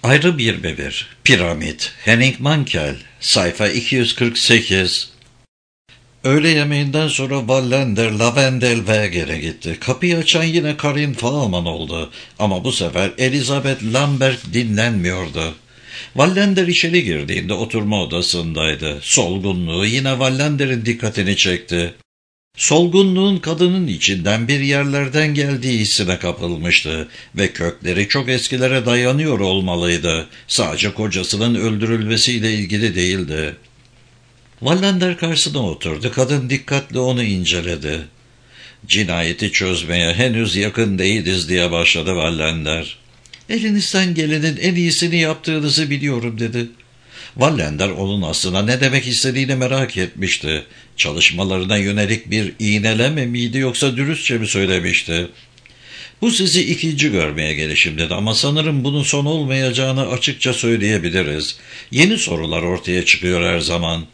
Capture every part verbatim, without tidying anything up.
Ayrı bir bebir, Piramit, Henning Mankell, sayfa iki yüz kırk sekiz. Öğle yemeğinden sonra Wallander Lavendelväger'e gitti. Kapıyı açan yine Karin Fahlman oldu. Ama bu sefer Elizabeth Lamberg dinlenmiyordu. Wallander içeri girdiğinde oturma odasındaydı. Solgunluğu yine Wallander'in dikkatini çekti. Solgunluğun kadının içinden bir yerlerden geldiği hissine kapılmıştı ve kökleri çok eskilere dayanıyor olmalıydı. Sadece kocasının öldürülmesiyle ilgili değildi. Wallander karşısına oturdu. Kadın dikkatle onu inceledi. "Cinayeti çözmeye henüz yakın değiliz," diye başladı Wallander. "Elinizden gelenin en iyisini yaptığınızı biliyorum," dedi. Wallander onun aslında ne demek istediğini merak etmişti. Çalışmalarına yönelik bir iğneleme miydi yoksa dürüstçe mi söylemişti? "Bu sizi ikinci görmeye gelişim," dedi, "ama sanırım bunun son olmayacağını açıkça söyleyebiliriz. Yeni sorular ortaya çıkıyor her zaman.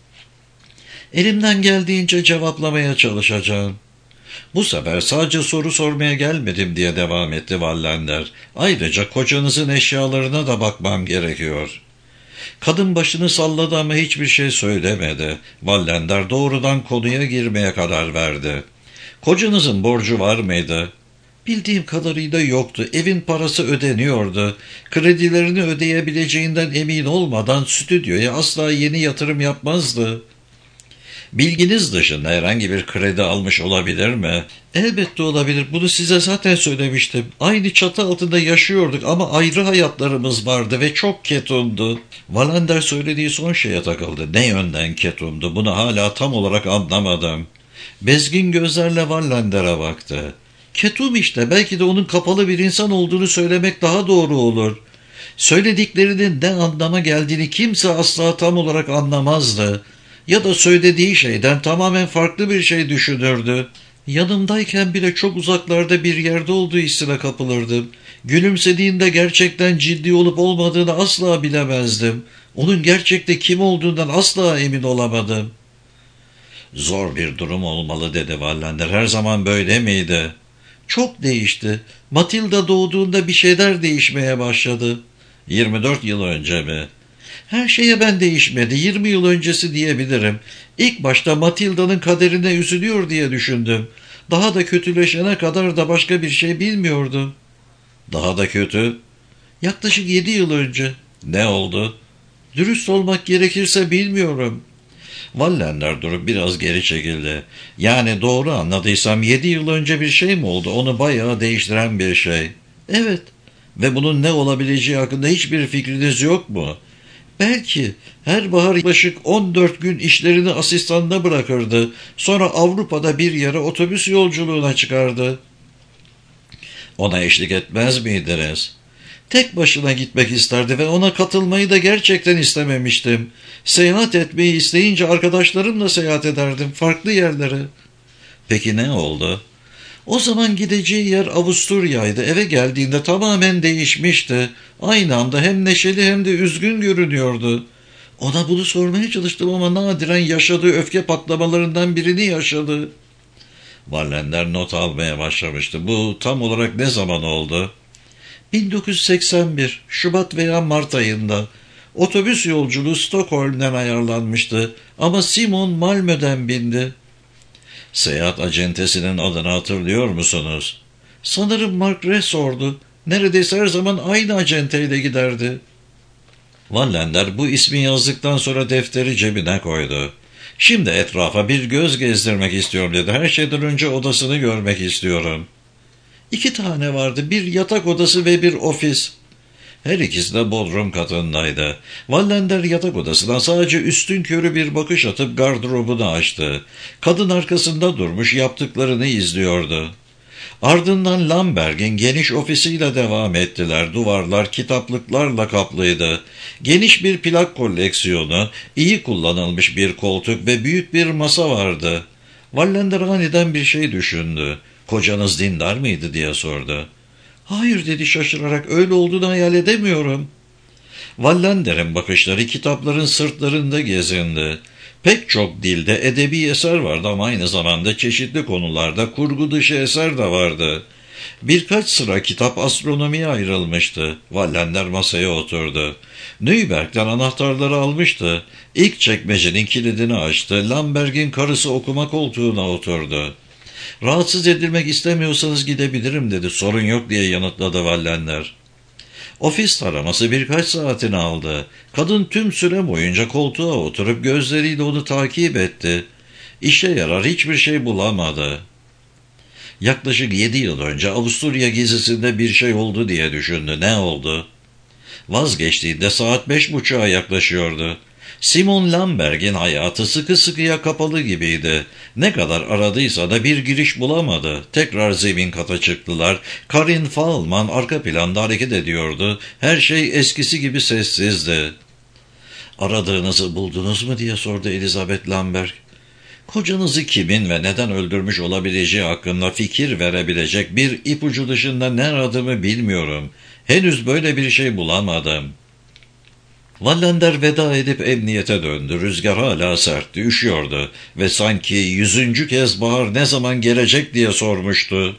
Elimden geldiğince cevaplamaya çalışacağım." "Bu sefer sadece soru sormaya gelmedim," diye devam etti Wallander. "Ayrıca kocanızın eşyalarına da bakmam gerekiyor." Kadın başını salladı ama hiçbir şey söylemedi. Wallander doğrudan konuya girmeye karar verdi. "Kocanızın borcu var mıydı?" "Bildiğim kadarıyla yoktu. Evin parası ödeniyordu. Kredilerini ödeyebileceğinden emin olmadan stüdyoya asla yeni yatırım yapmazdı." "Bilginiz dışında herhangi bir kredi almış olabilir mi?" "Elbette olabilir. Bunu size zaten söylemiştim. Aynı çatı altında yaşıyorduk ama ayrı hayatlarımız vardı ve çok ketumdu." Wallander söylediği son şeye takıldı. Ne yönden ketumdu? Bunu hala tam olarak anlamadım. Bezgin gözlerle Wallander'a baktı. "Ketum işte. Belki de onun kapalı bir insan olduğunu söylemek daha doğru olur. Söylediklerinin ne anlama geldiğini kimse asla tam olarak anlamazdı. Ya da söylediği şeyden tamamen farklı bir şey düşünürdü. Yanımdayken bile çok uzaklarda bir yerde olduğu hissine kapılırdım. Gülümsediğinde gerçekten ciddi olup olmadığını asla bilemezdim. Onun gerçekte kim olduğundan asla emin olamadım." "Zor bir durum olmalı," dedi Wallander. "Her zaman böyle miydi?" "Çok değişti. Matilda doğduğunda bir şeyler değişmeye başladı." yirmi dört yıl önce mi?" "Her şeye ben değişmedi. yirmi yıl öncesi diyebilirim. İlk başta Matilda'nın kaderine üzülüyor diye düşündüm. Daha da kötüleşene kadar da başka bir şey bilmiyordum." "Daha da kötü?" "Yaklaşık yedi yıl önce." "Ne oldu?" "Dürüst olmak gerekirse bilmiyorum." Wallander durup biraz geri çekildi. "Yani doğru anladıysam yedi yıl önce bir şey mi oldu? Onu bayağı değiştiren bir şey." "Evet." "Ve bunun ne olabileceği hakkında hiçbir fikriniz yok mu?" "Belki her bahar yaklaşık on dört gün işlerini asistanına bırakırdı. Sonra Avrupa'da bir yere otobüs yolculuğuna çıkardı." "Ona eşlik etmez miydiniz?" "Tek başına gitmek isterdi ve ona katılmayı da gerçekten istememiştim. Seyahat etmeyi isteyince arkadaşlarımla seyahat ederdim, farklı yerlere." "Peki ne oldu?" "O zaman gideceği yer Avusturya'ydı. Eve geldiğinde tamamen değişmişti. Aynı anda hem neşeli hem de üzgün görünüyordu. Ona bunu sormaya çalıştım ama nadiren yaşadığı öfke patlamalarından birini yaşadı." Wallander not almaya başlamıştı. "Bu tam olarak ne zaman oldu?" bin dokuz yüz seksen bir, Şubat veya Mart ayında. Otobüs yolculuğu Stockholm'den ayarlanmıştı ama Simon Malmö'den bindi." "Seyahat acentesinin adını hatırlıyor musunuz?" "Sanırım Mark Resor'du. Neredeyse her zaman aynı acenteyle giderdi." Wallander bu ismi yazdıktan sonra defteri cebine koydu. "Şimdi etrafa bir göz gezdirmek istiyorum," dedi. "Her şeyden önce odasını görmek istiyorum." "İki tane vardı. Bir yatak odası ve bir ofis." Her ikisi de bodrum katındaydı. Wallander yatak odasından sadece üstünkörü bir bakış atıp gardırobunu açtı. Kadın arkasında durmuş yaptıklarını izliyordu. Ardından Lamberg'in geniş ofisiyle devam ettiler. Duvarlar kitaplıklarla kaplıydı. Geniş bir plak koleksiyonu, iyi kullanılmış bir koltuk ve büyük bir masa vardı. Wallander aniden bir şey düşündü. "Kocanız dindar mıydı?" diye sordu. "Hayır," dedi şaşırarak, "öyle olduğunu hayal edemiyorum." Wallander'in bakışları kitapların sırtlarında gezindi. Pek çok dilde edebi eser vardı ama aynı zamanda çeşitli konularda kurgu dışı eser de vardı. Birkaç sıra kitap astronomiye ayrılmıştı. Wallander masaya oturdu. Nüyberg'den anahtarları almıştı. İlk çekmecenin kilidini açtı. Lamberg'in karısı okuma koltuğuna oturdu. "Rahatsız edilmek istemiyorsanız gidebilirim," dedi. "Sorun yok," diye yanıtladı Wallander. Ofis taraması birkaç saatini aldı. Kadın tüm süre boyunca koltuğa oturup gözleriyle onu takip etti. İşe yarar hiçbir şey bulamadı. Yaklaşık yedi yıl önce Avusturya gezisinde bir şey oldu diye düşündü. Ne oldu? Vazgeçtiğinde saat beş buçuğa yaklaşıyordu. Simon Lamberg'in hayatı sıkı sıkıya kapalı gibiydi. Ne kadar aradıysa da bir giriş bulamadı. Tekrar zemin kata çıktılar. Karin Fahlman arka planda hareket ediyordu. Her şey eskisi gibi sessizdi. "Aradığınızı buldunuz mu?" diye sordu Elizabeth Lamberg. "Kocanızı kimin ve neden öldürmüş olabileceği hakkında fikir verebilecek bir ipucu dışında ne aradığımı bilmiyorum. Henüz böyle bir şey bulamadım." Wallander veda edip emniyete döndü. Rüzgar hala sertti, üşüyordu ve sanki yüzüncü kez bahar ne zaman gelecek diye sormuştu.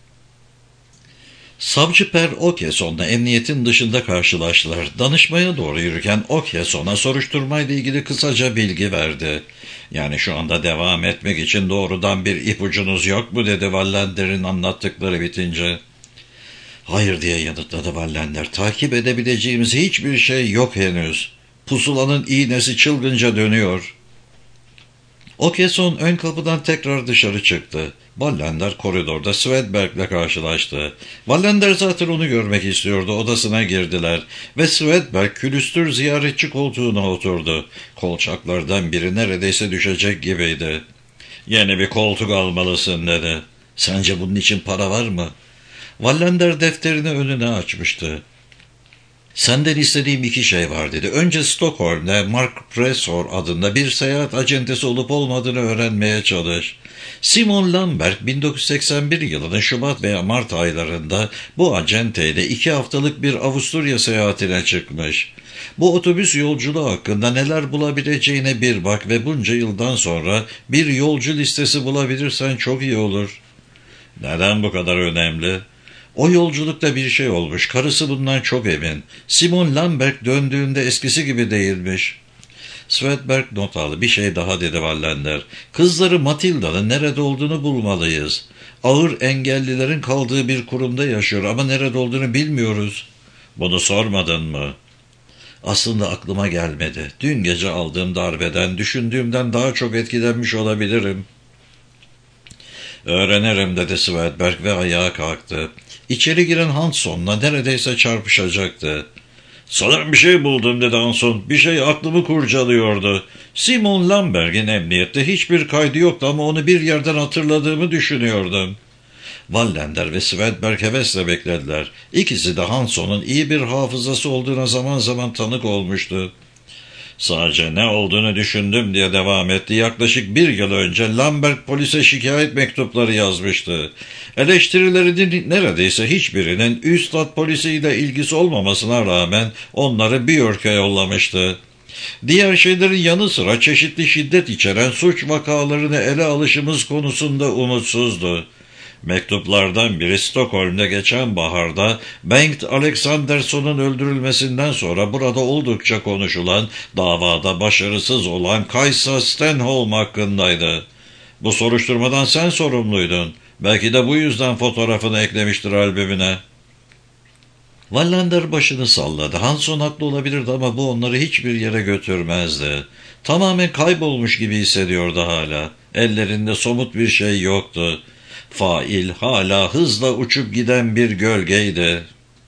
Savcı Per Åkesson'la emniyetin dışında karşılaştılar. Danışmaya doğru yürürken Åkesson'a soruşturmayla ilgili kısaca bilgi verdi. "Yani şu anda devam etmek için doğrudan bir ipucunuz yok mu?" dedi Wallander'in anlattıkları bitince. "Hayır," diye yanıtladı Wallander. "Takip edebileceğimiz hiçbir şey yok henüz. Pusulanın iğnesi çılgınca dönüyor." Åkesson ön kapıdan tekrar dışarı çıktı. Wallander koridorda Swedberg'le karşılaştı. Wallander zaten onu görmek istiyordu. Odasına girdiler ve Swedberg külüstür ziyaretçi koltuğuna oturdu. Kolçaklardan biri neredeyse düşecek gibiydi. "Yeni bir koltuk almalısın," dedi. "Sence bunun için para var mı?" Wallander defterini önüne açmıştı. "Senden istediğim iki şey var," dedi. "Önce Stockholm'da Mark Presor adında bir seyahat acentesi olup olmadığını öğrenmeye çalış. Simon Lamberg bin dokuz yüz seksen bir yılının Şubat veya Mart aylarında bu acenteyle iki haftalık bir Avusturya seyahatine çıkmış. Bu otobüs yolculuğu hakkında neler bulabileceğine bir bak ve bunca yıldan sonra bir yolcu listesi bulabilirsen çok iyi olur." "Neden bu kadar önemli?" "O yolculukta bir şey olmuş. Karısı bundan çok emin. Simon Lamberg döndüğünde eskisi gibi değilmiş." Swedberg not aldı. "Bir şey daha," dedi Wallander. "Kızları Matilda'nın nerede olduğunu bulmalıyız. Ağır engellilerin kaldığı bir kurumda yaşıyor ama nerede olduğunu bilmiyoruz." "Bunu sormadın mı?" "Aslında aklıma gelmedi. Dün gece aldığım darbeden düşündüğümden daha çok etkilenmiş olabilirim." "Öğrenirim," dedi Swedberg ve ayağa kalktı. İçeri giren Hansson'la neredeyse çarpışacaktı. "Sanırım bir şey buldum," dedi Hansson. "Bir şey aklımı kurcalıyordu. Simon Lamberg'in emniyette hiçbir kaydı yoktu ama onu bir yerden hatırladığımı düşünüyordum." Wallander ve Swedberg hevesle beklediler. İkisi de Hansson'un iyi bir hafızası olduğuna zaman zaman tanık olmuştu. "Sadece ne olduğunu düşündüm," diye devam etti. "Yaklaşık bir yıl önce Lamberg polise şikayet mektupları yazmıştı. Eleştirilerinin neredeyse hiçbirinin üstad polisiyle ilgisi olmamasına rağmen onları Björk'e yollamıştı. Diğer şeylerin yanı sıra çeşitli şiddet içeren suç vakalarını ele alışımız konusunda umutsuzdu. Mektuplardan biri Stockholm'da geçen baharda Bengt Alexandersson'un öldürülmesinden sonra burada oldukça konuşulan, davada başarısız olan Kajsa Stenholm hakkındaydı. "Bu soruşturmadan sen sorumluydun. Belki de bu yüzden fotoğrafını eklemiştir albümüne." Wallander başını salladı. Hansson haklı olabilirdi ama bu onları hiçbir yere götürmezdi. Tamamen kaybolmuş gibi hissediyordu hala. Ellerinde somut bir şey yoktu. Fail hala hızla uçup giden bir gölgeydi.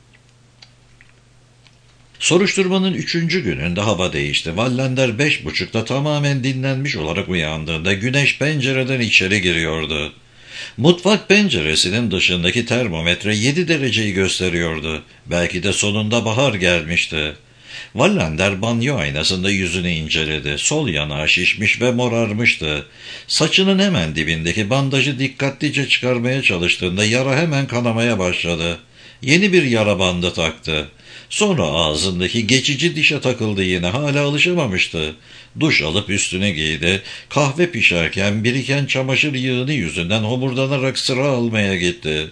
Soruşturmanın üçüncü gününde hava değişti. Wallander beş buçukta tamamen dinlenmiş olarak uyandığında güneş pencereden içeri giriyordu. Mutfak penceresinin dışındaki termometre yedi dereceyi gösteriyordu. Belki de sonunda bahar gelmişti. Wallander banyo aynasında yüzünü inceledi. Sol yanağı şişmiş ve morarmıştı. Saçının hemen dibindeki bandajı dikkatlice çıkarmaya çalıştığında yara hemen kanamaya başladı. Yeni bir yara bandı taktı. Sonra ağzındaki geçici dişe takıldı yine. Hala alışamamıştı. Duş alıp üstüne giydi. Kahve pişerken biriken çamaşır yığını yüzünden homurdanarak sıra almaya gitti.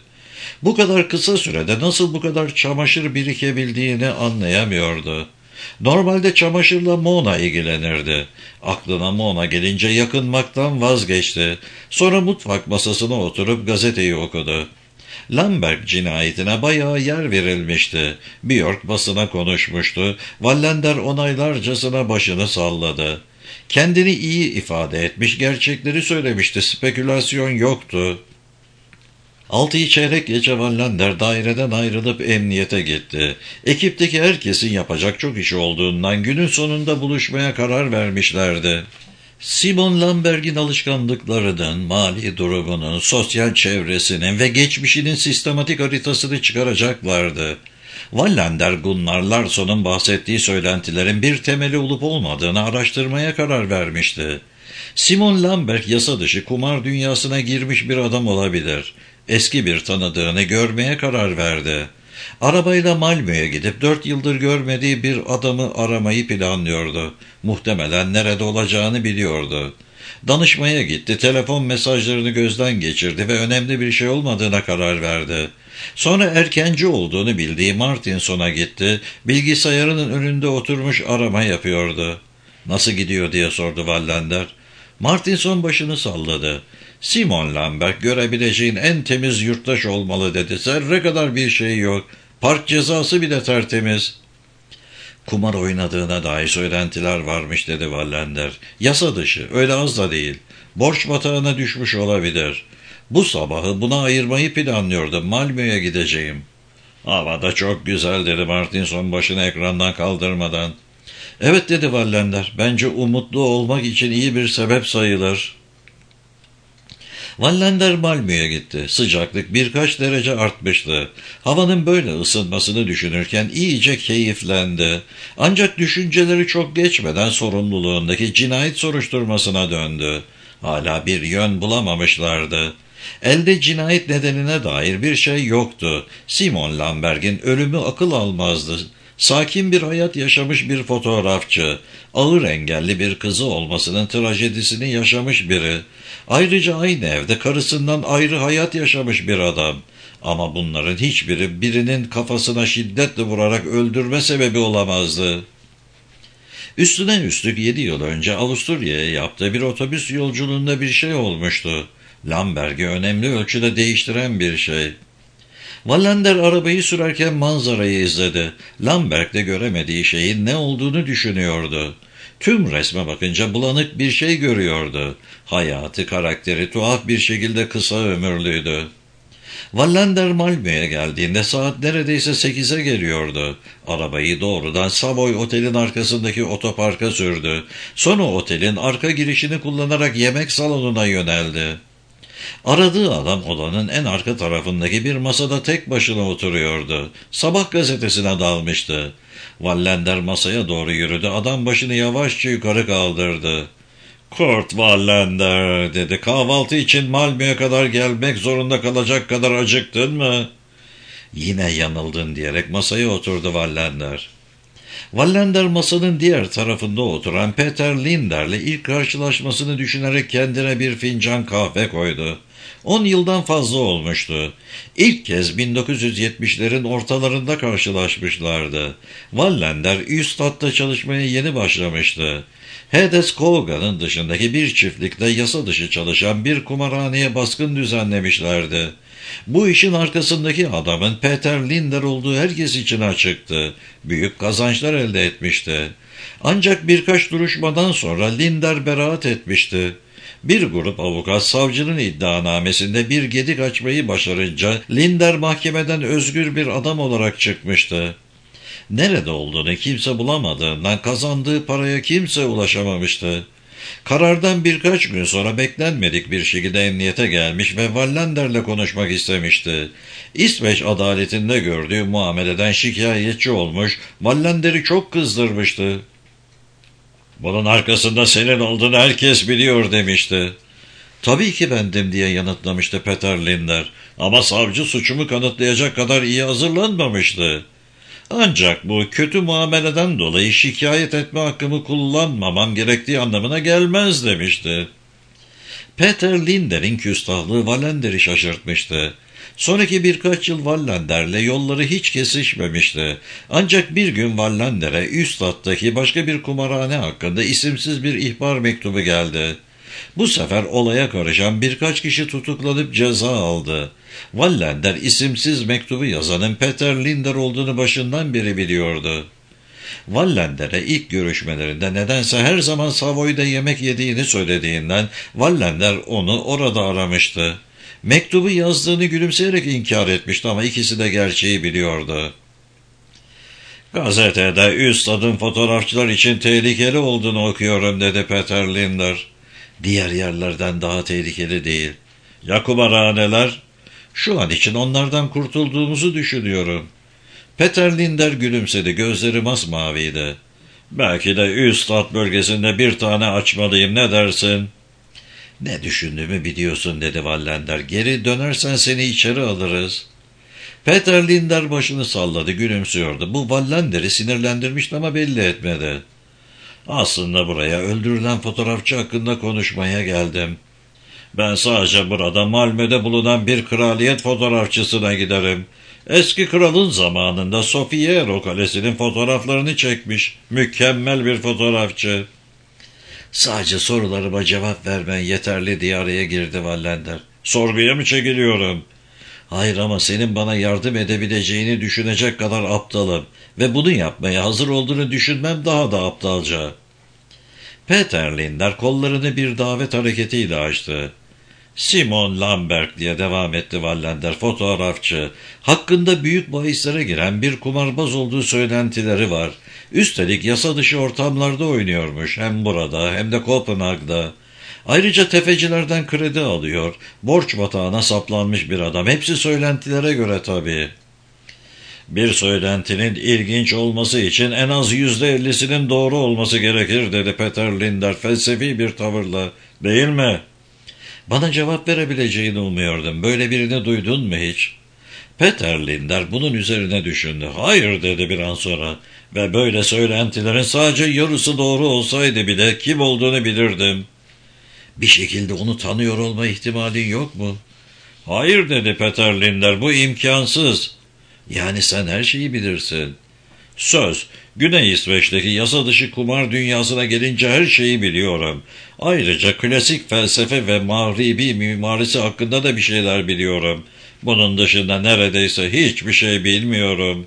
Bu kadar kısa sürede nasıl bu kadar çamaşır birikebildiğini anlayamıyordu. Normalde çamaşırla Mona ilgilenirdi. Aklına Mona gelince yakınmaktan vazgeçti. Sonra mutfak masasına oturup gazeteyi okudu. Lamberg cinayetine bayağı yer verilmişti. Björk basına konuşmuştu. Wallander onaylarcasına başını salladı. Kendini iyi ifade etmiş, gerçekleri söylemişti. Spekülasyon yoktu. Altıyı çeyrek geçe Wallander daireden ayrılıp emniyete gitti. Ekipteki herkesin yapacak çok iş olduğundan günün sonunda buluşmaya karar vermişlerdi. Simon Lamberg'in alışkanlıklarının, mali durumunun, sosyal çevresinin ve geçmişinin sistematik haritasını çıkaracaklardı. Wallander, Gunnar Larsson'un bahsettiği söylentilerin bir temeli olup olmadığını araştırmaya karar vermişti. Simon Lamberg yasa dışı kumar dünyasına girmiş bir adam olabilir. Eski bir tanıdığını görmeye karar verdi. Arabayla Malmö'ye gidip dört yıldır görmediği bir adamı aramayı planlıyordu. Muhtemelen nerede olacağını biliyordu. Danışmaya gitti, telefon mesajlarını gözden geçirdi ve önemli bir şey olmadığına karar verdi. Sonra erkenci olduğunu bildiği Martinson'a gitti, bilgisayarının önünde oturmuş arama yapıyordu. "Nasıl gidiyor?" diye sordu Wallander. Martinson başını salladı. "Simon Lamberg görebileceğin en temiz yurttaş olmalı" dedi. "Zerre kadar bir şey yok. Park cezası bile tertemiz." "Kumar oynadığına dair söylentiler varmış" dedi Wallander. "Yasa dışı, öyle az da değil. Borç batağına düşmüş olabilir. Bu sabahı buna ayırmayı planlıyordum. Malmö'ye gideceğim." "Hava da çok güzel" dedi Martinson başını ekrandan kaldırmadan. "Evet" dedi Wallander. "Bence umutlu olmak için iyi bir sebep sayılır." Wallander Malmö'ye gitti. Sıcaklık birkaç derece artmıştı. Havanın böyle ısınmasını düşünürken iyice keyiflendi. Ancak düşünceleri çok geçmeden sorumluluğundaki cinayet soruşturmasına döndü. Hala bir yön bulamamışlardı. Elde cinayet nedenine dair bir şey yoktu. Simon Lamberg'in ölümü akıl almazdı. Sakin bir hayat yaşamış bir fotoğrafçı, ağır engelli bir kızı olmasının trajedisini yaşamış biri. Ayrıca aynı evde karısından ayrı hayat yaşamış bir adam. Ama bunların hiçbiri birinin kafasına şiddetle vurarak öldürme sebebi olamazdı. Üstüne üstlük yedi yıl önce Avusturya'ya yaptığı bir otobüs yolculuğunda bir şey olmuştu. Lamberg'i önemli ölçüde değiştiren bir şey. Wallander arabayı sürerken manzarayı izledi. Lamberg de göremediği şeyin ne olduğunu düşünüyordu. Tüm resme bakınca bulanık bir şey görüyordu. Hayatı, karakteri tuhaf bir şekilde kısa ömürlüydü. Wallander Malmö'ye geldiğinde saat neredeyse sekize geliyordu. Arabayı doğrudan Savoy Otel'in arkasındaki otoparka sürdü. Sonra otelin arka girişini kullanarak yemek salonuna yöneldi. Aradığı adam odanın en arka tarafındaki bir masada tek başına oturuyordu. Sabah gazetesine dalmıştı. Wallander masaya doğru yürüdü. Adam başını yavaşça yukarı kaldırdı. "Kurt Wallander" dedi. "Kahvaltı için Malmö'ye kadar gelmek zorunda kalacak kadar acıktın mı?" "Yine yanıldın" diyerek masaya oturdu Wallander. Wallander masanın diğer tarafında oturan Peter Linder'le ilk karşılaşmasını düşünerek kendine bir fincan kahve koydu. On yıldan fazla olmuştu. İlk kez bin dokuz yüz yetmişlerin ortalarında karşılaşmışlardı. Wallander Üstad'da çalışmaya yeni başlamıştı. Hades Kogan'ın dışındaki bir çiftlikte yasa dışı çalışan bir kumarhaneye baskın düzenlemişlerdi. Bu işin arkasındaki adamın Peter Linder olduğu herkes için açıktı. Büyük kazançlar elde etmişti. Ancak birkaç duruşmadan sonra Linder beraat etmişti. Bir grup avukat savcının iddianamesinde bir gedik açmayı başarınca Linder mahkemeden özgür bir adam olarak çıkmıştı. Nerede olduğunu kimse bulamadığından kazandığı paraya kimse ulaşamamıştı. Karardan birkaç gün sonra beklenmedik bir şekilde emniyete gelmiş ve Wallander'le konuşmak istemişti. İsveç adaletinde gördüğü muameleden şikayetçi olmuş, Wallander'i çok kızdırmıştı. "Bunun arkasında senin olduğunu herkes biliyor" demişti. "Tabii ki bendim" diye yanıtlamıştı Peter Linder. "Ama savcı suçumu kanıtlayacak kadar iyi hazırlanmamıştı. Ancak bu kötü muameleden dolayı şikayet etme hakkımı kullanmamam gerektiği anlamına gelmez" demişti. Peter Linder'in küstahlığı Wallander'i şaşırtmıştı. Sonraki birkaç yıl Wallander'le yolları hiç kesişmemişti. Ancak bir gün Wallander'e Üstad'daki başka bir kumarhane hakkında isimsiz bir ihbar mektubu geldi. Bu sefer olaya karışan birkaç kişi tutuklanıp ceza aldı. Wallander isimsiz mektubu yazanın Peter Linder olduğunu başından beri biliyordu. Wallander'e ilk görüşmelerinde nedense her zaman Savoy'da yemek yediğini söylediğinden Wallander onu orada aramıştı. Mektubu yazdığını gülümseyerek inkar etmişti ama ikisi de gerçeği biliyordu. "Gazetede Üstad'ın fotoğrafçılar için tehlikeli olduğunu okuyorum," dedi Peter Linder. "Diğer yerlerden daha tehlikeli değil." "Ya kumarhaneler?" "Şu an için onlardan kurtulduğumuzu düşünüyorum." Peter Linder gülümsedi, gözleri masmaviydi. "Belki de Üstad bölgesinde bir tane açmalıyım, ne dersin?" "Ne düşündüğümü biliyorsun," dedi Wallander. "Geri dönersen seni içeri alırız." Peter Linder başını salladı, gülümsüyordu. Bu Wallander'i sinirlendirmişti ama belli etmedi. "Aslında buraya öldürülen fotoğrafçı hakkında konuşmaya geldim. Ben sadece burada Malmö'de bulunan bir kraliyet fotoğrafçısına giderim. Eski kralın zamanında Sofiero Kalesi'nin fotoğraflarını çekmiş. Mükemmel bir fotoğrafçı." "Sadece sorularıma cevap vermen yeterli," diye araya girdi Wallander. "Sorguya mı çekiliyorum?" "Hayır, ama senin bana yardım edebileceğini düşünecek kadar aptalım ve bunu yapmaya hazır olduğunu düşünmem daha da aptalca." Peter Linder kollarını bir davet hareketiyle açtı. "Simon Lamberg," diye devam etti Wallander, "fotoğrafçı. Hakkında büyük bahislere giren bir kumarbaz olduğu söylentileri var. Üstelik yasa dışı ortamlarda oynuyormuş, hem burada hem de Kopenhag'da. Ayrıca tefecilerden kredi alıyor. Borç batağına saplanmış bir adam. Hepsi söylentilere göre tabii." "Bir söylentinin ilginç olması için en az yüzde ellisinin doğru olması gerekir," dedi Peter Linder felsefi bir tavırla. "Değil mi?" "Bana cevap verebileceğini umuyordum. Böyle birini duydun mu hiç?" Peter Linder bunun üzerine düşündü. "Hayır," dedi bir an sonra. "Ve böyle söylentilerin sadece yarısı doğru olsaydı bile kim olduğunu bilirdim." "Bir şekilde onu tanıyor olma ihtimalin yok mu?" "Hayır," dedi Peter Linder. "Bu imkansız." "Yani sen her şeyi bilirsin." "Söz, Güney İsveç'teki yasa dışı kumar dünyasına gelince her şeyi biliyorum. Ayrıca klasik felsefe ve mağribi mimarisi hakkında da bir şeyler biliyorum. Bunun dışında neredeyse hiçbir şey bilmiyorum."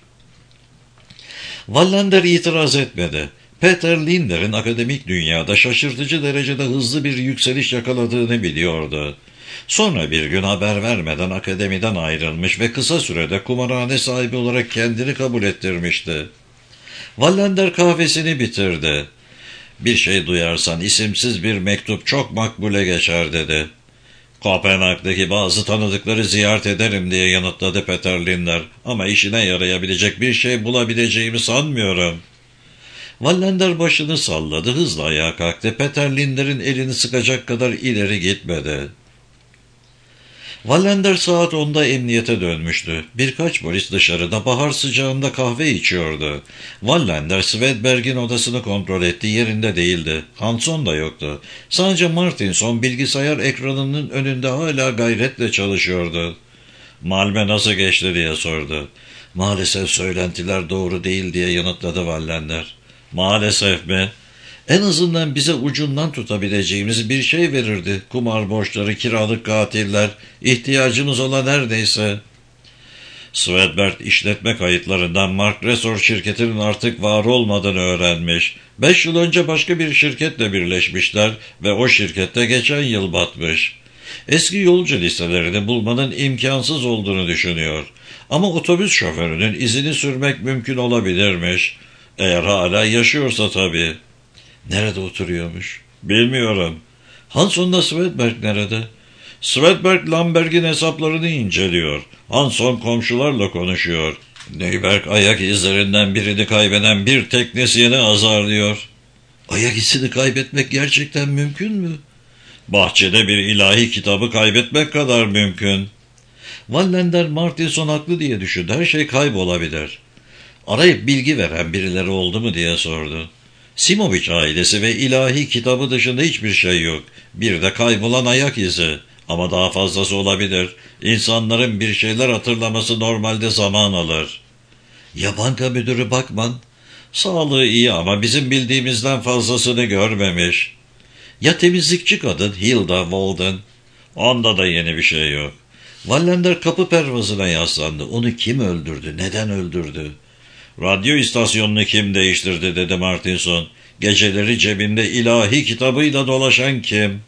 Wallander itiraz etmedi. Peter Linder'in akademik dünyada şaşırtıcı derecede hızlı bir yükseliş yakaladığını biliyordu. Sonra bir gün haber vermeden akademiden ayrılmış ve kısa sürede kumarhane sahibi olarak kendini kabul ettirmişti. Wallander kahvesini bitirdi. "Bir şey duyarsan isimsiz bir mektup çok makbule geçer," dedi. "Kopenhag'daki bazı tanıdıkları ziyaret ederim," diye yanıtladı Peter Linder. "Ama işine yarayabilecek bir şey bulabileceğimi sanmıyorum." Wallander başını salladı, hızla ayağa kalktı. Peter Linder'in elini sıkacak kadar ileri gitmedi. Wallander saat onda emniyete dönmüştü. Birkaç polis dışarıda bahar sıcağında kahve içiyordu. Wallander Swedberg'in odasını kontrol etti, yerinde değildi. Hanson da yoktu. Sadece Martinson bilgisayar ekranının önünde hala gayretle çalışıyordu. "Malmö nasıl geçti?" diye sordu. "Maalesef söylentiler doğru değil," diye yanıtladı Wallander. "Maalesef mi?" "En azından bize ucundan tutabileceğimiz bir şey verirdi. Kumar borçları, kiralık katiller, ihtiyacımız olan neredeyse." Swedberg işletme kayıtlarından Mark Resor şirketinin artık var olmadığını öğrenmiş. Beş yıl önce başka bir şirketle birleşmişler ve o şirkette geçen yıl batmış. Eski yolcu listelerini bulmanın imkansız olduğunu düşünüyor. Ama otobüs şoförünün izini sürmek mümkün olabilirmiş. Eğer hala yaşıyorsa tabii. "Nerede oturuyormuş?" "Bilmiyorum." "Hanson'la Swedberg nerede?" "Swedberg Lamberg'in hesaplarını inceliyor. Hanson komşularla konuşuyor. Neyberg ayak izlerinden birini kaybeden bir teknisyeni azarlıyor." "Ayak izini kaybetmek gerçekten mümkün mü?" "Bahçede bir ilahi kitabı kaybetmek kadar mümkün." Wallander Martinson haklı diye düşündü. Her şey kaybolabilir. Arayıp bilgi veren birileri oldu mu diye sordu. "Simovic ailesi ve ilahi kitabı dışında hiçbir şey yok. Bir de kaybolan ayak izi. Ama daha fazlası olabilir. İnsanların bir şeyler hatırlaması normalde zaman alır. Ya banka müdürü Bakman? Sağlığı iyi ama bizim bildiğimizden fazlasını görmemiş. Ya temizlikçi kadın Hilda Walden? Onda da yeni bir şey yok. Wallander kapı pervazına yaslandı. Onu kim öldürdü? Neden öldürdü? Radyo istasyonunu kim değiştirdi dedi Martinson. Geceleri cebinde ilahi kitabıyla dolaşan kim?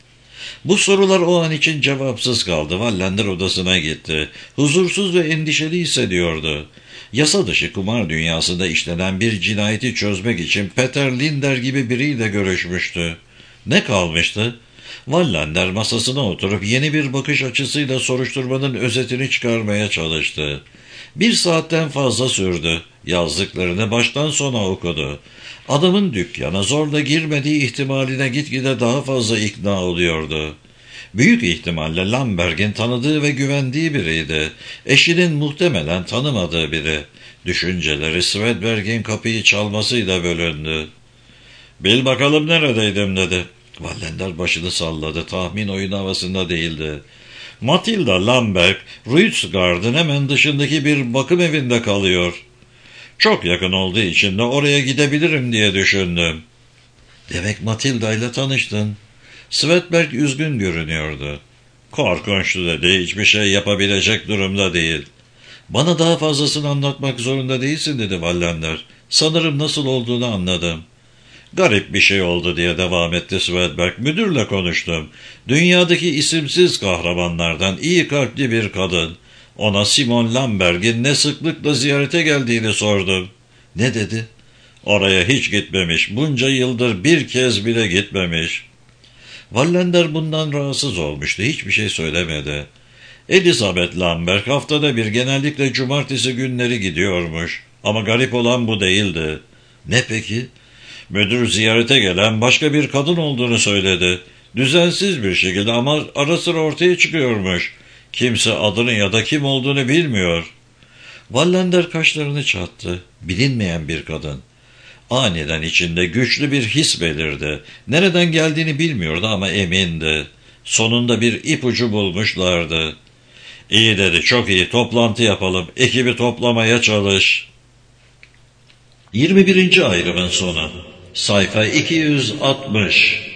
Bu sorular o an için cevapsız kaldı. Wallander odasına gitti. Huzursuz ve endişeli hissediyordu. Yasa dışı kumar dünyasında işlenen bir cinayeti çözmek için Peter Linder gibi biriyle görüşmüştü. Ne kalmıştı? Wallander masasına oturup yeni bir bakış açısıyla soruşturmanın özetini çıkarmaya çalıştı. Bir saatten fazla sürdü. Yazdıklarını baştan sona okudu. Adamın dükkana zorla girmediği ihtimaline gitgide daha fazla ikna oluyordu. Büyük ihtimalle Lamberg'in tanıdığı ve güvendiği biriydi. Eşinin muhtemelen tanımadığı biri. Düşünceleri Swedberg'in kapıyı çalmasıyla bölündü. ''Bil bakalım neredeydim?'' dedi. Wallander başını salladı. Tahmin oyun havasında değildi. ''Matilda Lamberg, Ruitsgard'ın hemen dışındaki bir bakım evinde kalıyor. Çok yakın olduğu için de oraya gidebilirim diye düşündüm.'' ''Demek Matilda ile tanıştın.'' Swedberg üzgün görünüyordu. ''Korkunçtu'' dedi. ''Hiçbir şey yapabilecek durumda değil.'' ''Bana daha fazlasını anlatmak zorunda değilsin'' dedi Wallander. ''Sanırım nasıl olduğunu anladım.'' ''Garip bir şey oldu'' diye devam etti Swedberg. ''Müdürle konuştum. Dünyadaki isimsiz kahramanlardan iyi kalpli bir kadın. Ona Simon Lamberg'in ne sıklıkla ziyarete geldiğini sordum.'' ''Ne dedi?'' ''Oraya hiç gitmemiş. Bunca yıldır bir kez bile gitmemiş.'' Wallander bundan rahatsız olmuştu. Hiçbir şey söylemedi. Elizabeth Lamberg haftada bir, genellikle cumartesi günleri gidiyormuş. Ama garip olan bu değildi. ''Ne peki?'' ''Müdür ziyarete gelen başka bir kadın olduğunu söyledi. Düzensiz bir şekilde ama ara sıra ortaya çıkıyormuş. Kimse adını ya da kim olduğunu bilmiyor.'' Wallander kaşlarını çattı. Bilinmeyen bir kadın. Aniden içinde güçlü bir his belirdi. Nereden geldiğini bilmiyordu ama emindi. Sonunda bir ipucu bulmuşlardı. ''İyi'' dedi, ''çok iyi, toplantı yapalım. Ekibi toplamaya çalış.'' yirmi birinci ayrımın sonu. Sayfa iki yüz altmış.